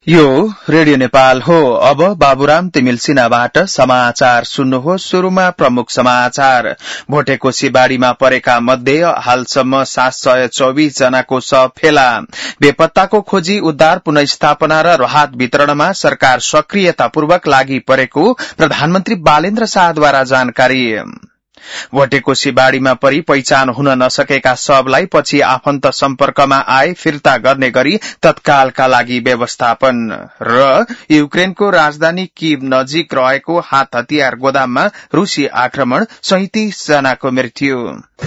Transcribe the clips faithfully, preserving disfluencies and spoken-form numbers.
यो रेडियो नेपाल हो। अब बाबुराम तिमिल सिन्हाबाट समाचार सुन्नुहोस्। शुरूमा प्रमुख समाचार। भोटेकोशी बाढ़ीमा परेका मध्ये हालसम्म सात सय चौविस जनाको शव फेला। बेपत्ताको खोजी, उद्धार, पुनर्स्थापना र राहत वितरणमा सरकार सक्रियतापूर्वक लागि परेको प्रधानमन्त्री बालेन्द्र शाहद्वारा जानकारी। भोटेकोशी बाढ़ीमा परि पहिचान हुन नसकेका शवलाई पछि आफन्त सम्पर्कमा आए फिर्ता गर्ने गरी तत्कालका लागि व्यवस्थापन। र युक्रेनको राजधानी कीव नजिक रहेको हात हतियार गोदाममा रूसी आक्रमण, सैंतिस जनाको मृत्यु।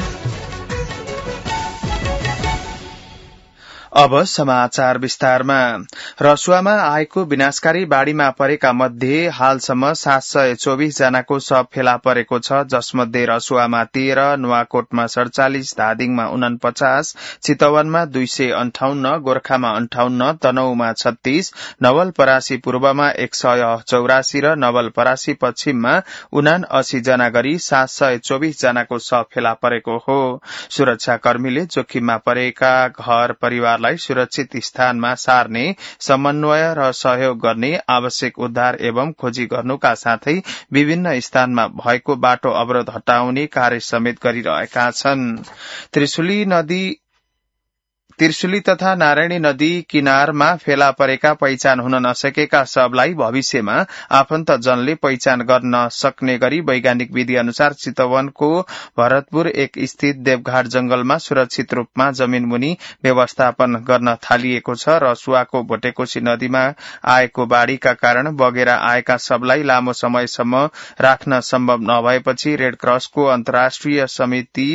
अब समाचार विस्तारमा। रसुवामा आएको विनाशकारी बाढ़ीमा परेका मध्ये हालसम्म सात सय चौविस जनाको शव फेला परेको छ, जसमध्ये रसुवामा तेह्र, नुवाकोटमा सड़चालिस, धादिङमा उनपचास, चितवनमा दुई सय अन्ठाउन्न, गोर्खामा अन्ठाउन्न, तनहुमा छत्तीस, नवलपरासी पूर्वमा एक सय चौरासी र नवलपरासी पश्चिममा उना अस्सी जना गरी सात सय चौविस जनाको शव फेला परेको हो। सुरक्षाकर्मीले जोखिममा परेका घर परिवार सुरक्षित स्थानमा सार्ने, समन्वय र सहयोग गर्ने, आवश्यक उद्धार एवं खोजी गर्नुका साथै विभिन्न स्थानमा भएको बाटो अवरोध हटाउने कार्य समेत गरिरहेका छन्। त्रिशुली नदी त्रिशुली तथा नारायणी नदी किनारमा फेला परेका पहिचान हुन नसकेका शवलाई भविष्यमा आफन्तजनले पहिचान गर्न सक्ने गरी वैज्ञानिक विधि अनुसार चितवनको भरतपुर एक स्थित देवघाट जंगलमा सुरक्षित रूपमा जमीन मुनि व्यवस्थापन गर्न थालिएको छ। रसुवाको भोटेकोशी नदीमा आएको बाढ़ीका कारण बगेर आएका शवलाई लामो समयसम्म राख्न सम्भव नभएपछि रेडक्रसको अन्तर्राष्ट्रिय समिति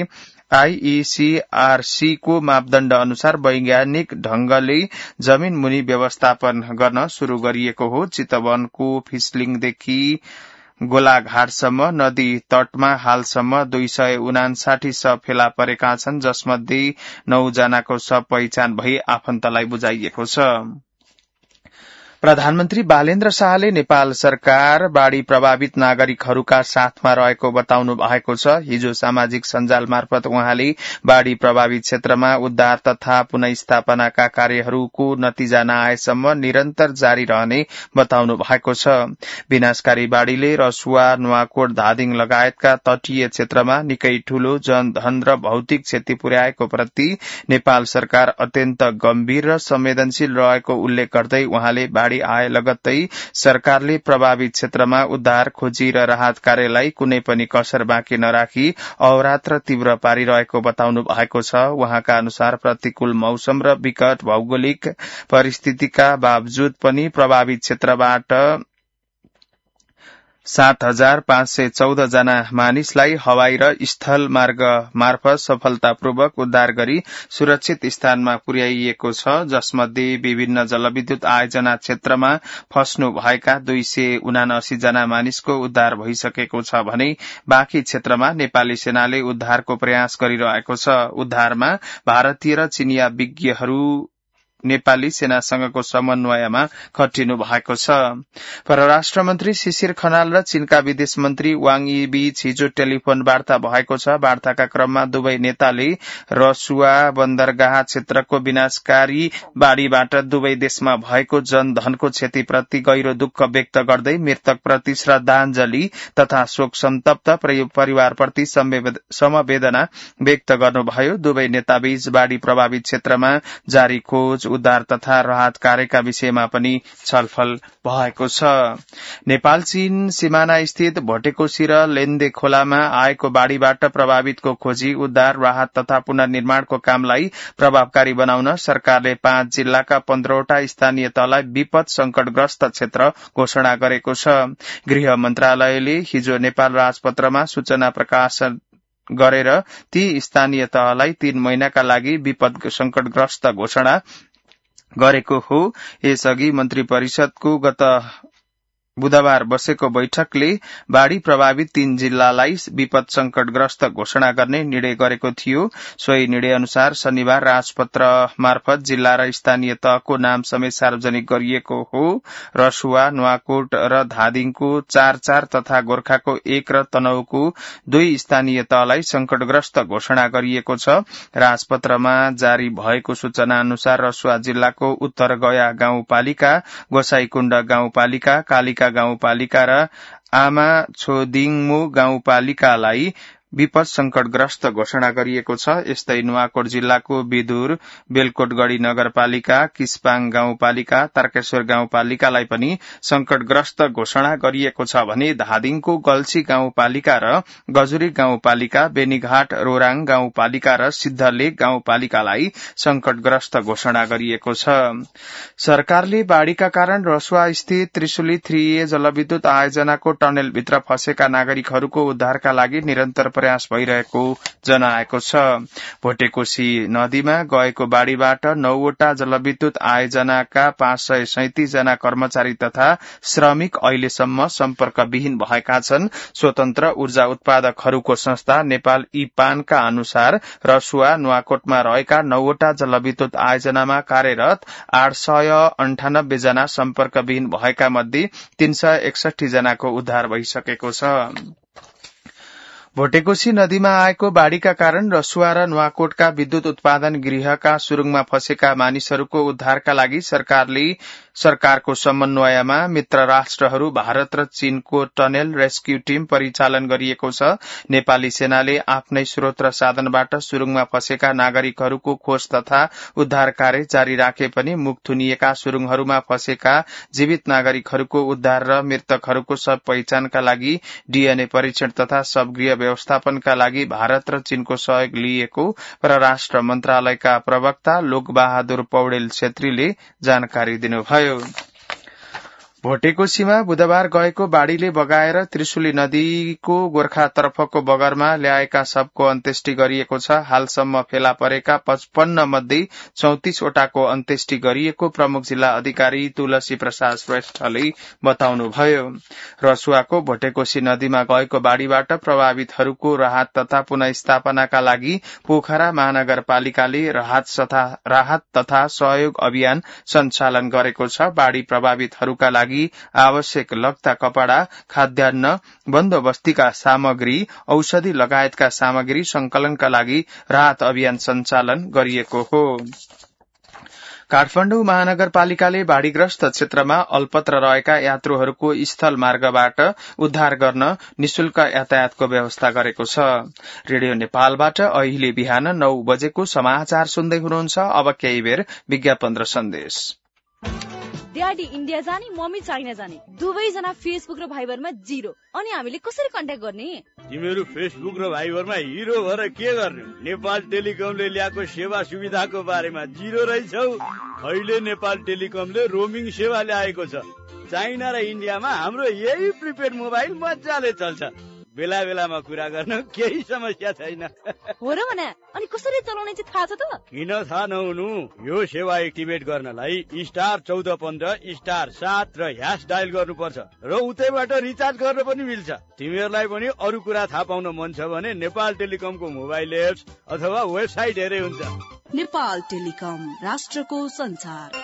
आईईसीआरसी को मापदण्ड अनुसार वैज्ञानिक ढंगले जमीन मुनि व्यवस्थापन गर्न शुरू गरिएको हो। चितवनको फिसलिङदेखि गोलाघाटसम्म नदी तटमा हालसम्म दुई सय उनासाठी शव फेला परेका छन्, जसमध्ये नौ जनाको शव पहिचान भई आफन्तलाई बुझाइएको छ। प्रधानमन्त्री बालेन्द्र शाहले नेपाल सरकार बाढ़ी प्रभावित नागरिकहरूका साथमा रहेको बताउनु भएको छ। हिजो सामाजिक सञ्जाल मार्फत उहाँले बाढ़ी प्रभावित क्षेत्रमा उद्धार तथा पुनर्स्थापनाका कार्यहरूको नतिजा नआएसम्म निरन्तर जारी रहने बताउनु भएको छ। विनाशकारी बाढ़ीले रसुवा, नुवाकोट, धादिङ लगायतका तटीय क्षेत्रमा निकै ठूलो जनधन र भौतिक क्षति पुर्याएको प्रति नेपाल सरकार अत्यन्त गम्भीर र संवेदनशील रहेको उल्लेख गर्दै उहाँले बाढ़ी आए लगत्तै सरकारले प्रभावित क्षेत्रमा उद्धार, खोजी र राहत कार्यलाई कुनै पनि कसर बाँकी नराखी अहोरात्र तीव्र पारिरहेको बताउनु भएको छ। उहाँका अनुसार प्रतिकूल मौसम र विकट भौगोलिक परिस्थितिका बावजुद पनि प्रभावित क्षेत्रबाट सात हजार पाँच सय चौध जना मानिसलाई हवाई र स्थल मार्ग मार्फत सफलतापूर्वक उद्धार गरी सुरक्षित स्थानमा पुर्याइएको छ, जसमध्ये विभिन्न जलविद्युत आयोजना क्षेत्रमा फस्नु भएका दुई सय उनासी जना मानिसको उद्धार भइसकेको छ भने बाँकी क्षेत्रमा नेपाली सेनाले उद्धारको प्रयास गरिरहेको छ। उद्धारमा भारतीय र चिनिया विज्ञहरू नेपाली सेनासँगको समन्वयमा खटिनु भएको छ। परराष्ट्र मन्त्री शिशिर खनाल र चीनका विदेश मन्त्री वाङ यी बीच हिजो टेलिफोन वार्ता भएको छ। वार्ताका क्रममा दुवै नेताले रसुवा बन्दरगाह क्षेत्रको विनाशकारी बाढ़ीबाट दुवै देशमा भएको जनधनको क्षतिप्रति गहिरो दुःख व्यक्त गर्दै मृतकप्रति श्रद्धाञ्जली तथा शोक सन्तप्त परिवारप्रति समवेदना व्यक्त गर्नुभयो। दुवै नेताबीच बाढ़ी प्रभावित क्षेत्रमा जारी खोज, उद्धार तथा राहत कार्यका विषयमा पनि छलफल भएको छ। नेपाल चीन सीमाना स्थित भोटेकोशी र लेन्दे खोलामा आएको बाढ़ीबाट प्रभावितको खोजी, उद्धार, राहत तथा पुनर्निर्माणको कामलाई प्रभावकारी बनाउन सरकारले पाँच जिल्लाका पन्ध्रवटा स्थानीय तहलाई विपद संकटग्रस्त क्षेत्र घोषणा गरेको छ। गृह मन्त्रालयले हिजो नेपाल राजपत्रमा सूचना प्रकाशन गरेर ती स्थानीय तहलाई तीन महिनाका लागि विपद संकटग्रस्त घोषणा गरेको हो। यसअघि मन्त्री परिषदको गत बुधबार बसेको बैठकले बाढ़ी प्रभावित तीन जिल्लालाई विपद संकटग्रस्त घोषणा गर्ने निर्णय गरेको थियो। सोही निर्णय अनुसार शनिबार राजपत्र मार्फत जिल्ला र स्थानीय तहको नाम समेत सार्वजनिक गरिएको हो। रसुवा, नुवाकोट र धादिङको चार चार तथा गोर्खाको एक र तनहुको दुई स्थानीय तहलाई संकटग्रस्त घोषणा गरिएको छ। राजपत्रमा जारी भएको सूचना अनुसार रसुवा जिल्लाको उत्तर गया गाउँपालिका, गोसाईकुण्ड गाउँपालिका, कालिका गाउँपालिका र आमा छोदिङमु गाउँपालिकालाई विपद संकटग्रस्त घोषणा गरिएको छ। यस्तै नुवाकोट जिल्लाको बिदुर, बेलकोटगढ़ी नगरपालिका, किस्पाङ गाउँपालिका, तारकेश्वर गाउँपालिकालाई पनि संकटग्रस्त घोषणा गरिएको छ भने धादिङको गल्छी गाउँपालिका र गजुरी गाउँपालिका, बेनीघाट, रोराङ गाउँपालिका र सिद्धलेक गाउँपालिकालाई संकटग्रस्त घोषणा गरिएको छ। सरकारले बाढ़ीका कारण रसुवा स्थित त्रिशुली थ्री ए जलविद्युत आयोजनाको टनेलभित्र फँसेका नागरिकहरूको उद्धारका लागि निरन्तर प्रयास भइरहेको जनाएको छ। भोटेकोशी नदीमा गएको बाढ़ीबाट नौवटा जलविद्युत आयोजनाका पाँच सय सैतिस जना कर्मचारी तथा श्रमिक अहिलेसम्म सम्पर्कविहीन भएका छन्। स्वतन्त्र ऊर्जा उत्पादकहरूको संस्था नेपाल इपानका अनुसार रसुवा, नुवाकोटमा रहेका नौवटा जलविद्युत आयोजनामा कार्यरत आठ सय अन्ठानब्बे जना सम्पर्कविहीन भएका मध्ये तीन सय एकसठी जनाको उद्धार भइसकेको छ। भोटेकोशी नदीमा आएको बाढ़ीका कारण रसुवा र नुवाकोटका विद्युत उत्पादन गृहका सुरुङमा फँसेका मानिसहरूको उद्धारका लागि सरकारले सरकारको समन्वयमा मित्र राष्ट्रहरू भारत र चीनको टनेल रेस्क्यू टीम परिचालन गरिएको छ। नेपाली सेनाले आफ्नै स्रोत र साधनबाट सुरुङमा फँसेका नागरिकहरूको खोज तथा उद्धार कार्य जारी राखे पनि मुख थुनिएका सुरुङहरूमा फँसेका जीवित नागरिकहरूको उद्धार र मृतकहरूको सब पहिचानका लागि डीएनए परीक्षण तथा शवगृह व्यवस्थापनका लागि भारत र चीनको सहयोग लिएको परराष्ट्र मन्त्रालयका प्रवक्ता लोकबहादुर पौडेल छेत्रीले जानकारी दिनुभयो। भोटेकोशीमा बुधबार गएको बाढ़ीले बगाएर त्रिशुली नदीको गोर्खातर्फको बगरमा ल्याएका शवको अन्त्येष्टि गरिएको छ। हालसम्म फेला परेका पचपन्न मध्ये चौतिसवटाको अन्त्येष्टि गरिएको प्रमुख जिल्ला अधिकारी तुलसी प्रसाद श्रेष्ठले बताउनुभयो। रसुवाको भोटेकोशी नदीमा गएको बाढ़ीबाट प्रभावितहरूको राहत तथा पुनःस्थापनाका लागि पोखरा महानगरपालिकाले राहत तथा सहयोग अभियान सञ्चालन गरेको छ। बाढ़ी प्रभावितहरूका लागि आवश्यक लग्दा कपड़ा, खाद्यान्न, बन्दोबस्तीका सामग्री, औषधि लगायतका सामग्री संकलनका लागि राहत अभियान सञ्चालन गरिएको हो। काठमाडौँ महानगरपालिकाले बाढ़ीग्रस्त क्षेत्रमा अल्पत्र रहेका यात्रुहरूको स्थल मार्गबाट उद्धार गर्न निशुल्क यातायातको व्यवस्था गरेको छ। रेडियो नेपालबाट अहिले बिहान नौ बजेको समाचार सुन्दै हुनुहुन्छ। अब केही बेर विज्ञापन र सन्देश। ड्याडी इन्डिया जाने, मम्मी चाइना जाने, दुवैजना फेसबुक र भाइबरमा जिरो। अनि हामीले कसरी कन्ट्याक्ट गर्ने? तिमीहरू फेसबुक र भाइबरमा हिरो भएर के गर्ने? नेपाल टेलिकमले ल्याएको सेवा सुविधाको बारेमा जिरो रहेछौ। अहिले नेपाल टेलिकमले रोमिङ सेवा ल्याएको छ। चाइना र इन्डियामा हाम्रो यही प्रिपेड मोबाइल मजाले चल्छ। बेला बेलामा कुरा गर्न केही समस्या छैन। हो र भने अनि कसरी चलाउने चाहिँ थाहा छ त? किन थाहा नहुनु? यो सेवा एक्टिभेट गर्नलाई स्टार चौध पन्ध्र स्टार सात र ह्यास डायल गर्नुपर्छ र उतैबाट रिचार्ज गर्न पनि मिल्छ। तिमीहरूलाई पनि अरू कुरा थाहा पाउन मन छ भने नेपाल टेलिकमको मोबाइल एप्स अथवा वेबसाइट हेरे हुन्छ। नेपाल टेलिकम, राष्ट्रको संचार।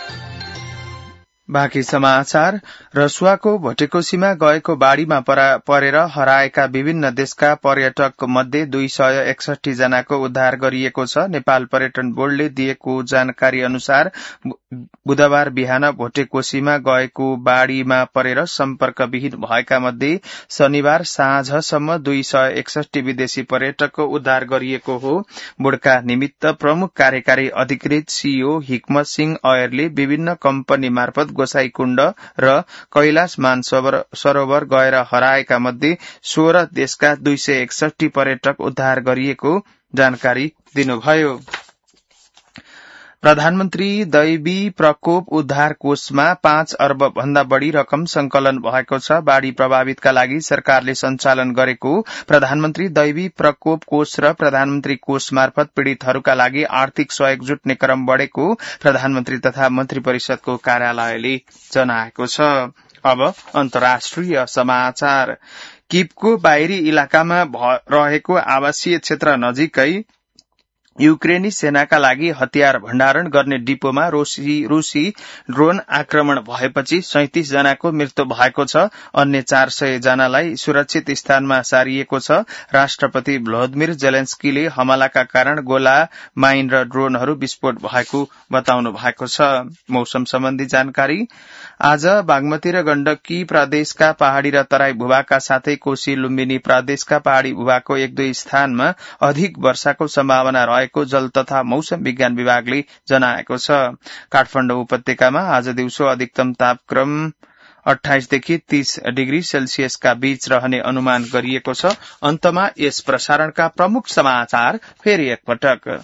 बाँकी समाचार। रसुवाको भोटेकोशीमा गएको बाढ़ीमा परेर हराएका विभिन्न देशका पर्यटक मध्ये दुई सय एकसठी जनाको उद्धार गरिएको छ। नेपाल पर्यटन बोर्डले दिएको जानकारी अनुसार बुधबार बिहान भोटेकोशीमा गएको बाढ़ीमा परेर सम्पर्कविहीन भएका मध्ये शनिबार साँझसम्म दुई सय एकसठी विदेशी पर्यटकको उद्धार गरिएको हो। बोर्डका निमित्त प्रमुख कार्यकारी अधिकृत सीईओ हिक्मत सिंह अयरले विभिन्न कम्पनी मार्फत गोसाईकुण्ड र कैलाश मानसरोवर गएर हराएका मध्ये सोह्र देशका दुई सय एकसठी पर्यटक उद्धार गरिएको जानकारी दिनुभयो। प्रधानमन्त्री दैवी प्रकोप उद्धार कोषमा पाँच अर्ब भन्दा बढ़ी रकम संकलन भएको छ। बाढ़ी प्रभावितका लागि सरकारले सञ्चालन गरेको प्रधानमन्त्री दैवी प्रकोप कोष र प्रधानमन्त्री कोष मार्फत पीड़ितहरूका लागि आर्थिक सहयोग जुट्ने क्रम बढ़ेको प्रधानमन्त्री तथा मन्त्री परिषदको कार्यालयले जनाएको छ। अब अन्तर्राष्ट्रिय समाचार। कीवको बाहिरी इलाकामा रहेको आवासीय क्षेत्र नजिकै युक्रेनी सेनाका लागि हतियार भण्डारण गर्ने डिपोमा रूसी रूसी ड्रोन आक्रमण भएपछि सैंतिस जनाको मृत्यु भएको छ। अन्य चार सय जनालाई सुरक्षित स्थानमा सारिएको छ। राष्ट्रपति भ्लोदिमिर जेलेन्स्कीले हमलाका कारण गोला, माइन र ड्रोनहरू विस्फोट भएको बताउनु भएको छ। मौसम सम्बन्धी जानकारी। आज बागमती र गण्डकी प्रदेशका पहाड़ी र तराई भूभागका साथै कोशी लुम्बिनी प्रदेशका पहाड़ी भूभागको एक दुई स्थानमा अधिक वर्षाको सम्भावना रहेको जल तथा मौसम विज्ञान विभागले जनाएको छ। काठमाडौँ उपत्यकामा आज दिउँसो अधिकतम तापक्रम अठाइस देखि तीस डिग्री सेल्सियसका बीच रहने अनुमान गरिएको छ। अन्तमा यस प्रसारणका प्रमुख समाचार फेरि एकपटक।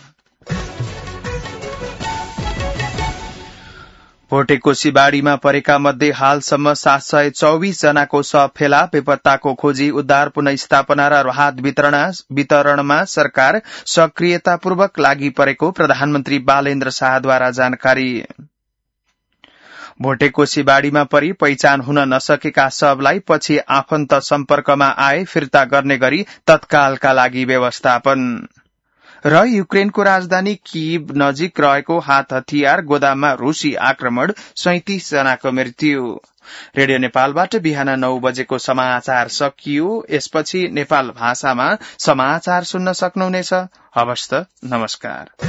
भोटेकोशीबाड़ीमा परेका मध्ये हालसम्म सात सय चौविस जनाको शव फेला। बेपत्ताको खोजी, उद्धार, पुनःस्थापना र राहत वितरणमा सरकार सक्रियतापूर्वक लागि परेको प्रधानमन्त्री बालेन्द्र शाहद्वारा जानकारी। भोटेकोशीबाड़ीमा परि पहिचान हुन नसकेका शवलाई पछि आफन्त सम्पर्कमा आए फिर्ता गर्ने गरी तत्कालका लागि व्यवस्थापन। र युक्रेनको राजधानी कीव नजिक रहेको हात हतियार गोदाममा रूसी आक्रमण, सैंतिस जनाको मृत्यु। रेडियो नेपालबाट बिहान नौ बजेको समाचार सकियो। यसपछि नेपाल भाषामा समाचार सुन्न सक्नुहुनेछ। हवस् त, नमस्कार।